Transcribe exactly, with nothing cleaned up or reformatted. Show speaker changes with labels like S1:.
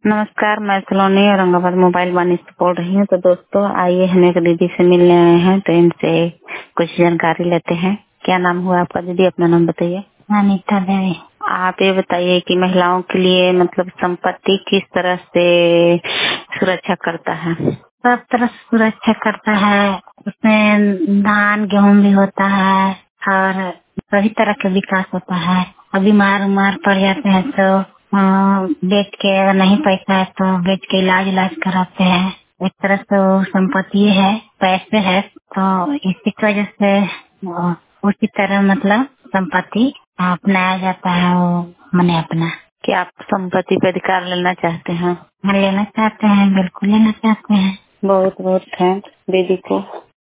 S1: नमस्कार, मैं सलोनी औरंगाबाद मोबाइल वाणी से बोल रही हूँ। तो दोस्तों आइए हम एक दीदी से मिलने आए हैं, तो इनसे कुछ जानकारी लेते हैं। क्या नाम हुआ आपका दीदी? अपना नाम बताइए।
S2: अनीता देवी।
S1: आप ये बताइए कि महिलाओं के लिए मतलब संपत्ति किस तरह से सुरक्षा करता है?
S2: सब तरह से सुरक्षा करता है। उसमें धान गेहूं भी होता है और सभी तरह का विकास होता है। और बीमार उमार पड़ जाते हैं तो अ, बेच के, अगर नहीं पैसा है तो बेच के इलाज इलाज कराते हैं। एक तरह से वो संपत्ति है, पैसे है, तो इसी की वजह से अ, उसी तरह मतलब संपत्ति अपनाया जाता है। वो मैंने अपना
S1: कि आप संपत्ति पे अधिकार लेना चाहते हैं?
S2: लेना चाहते हैं, बिल्कुल लेना चाहते हैं।
S1: बहुत बहुत थैंक्स दीदी को।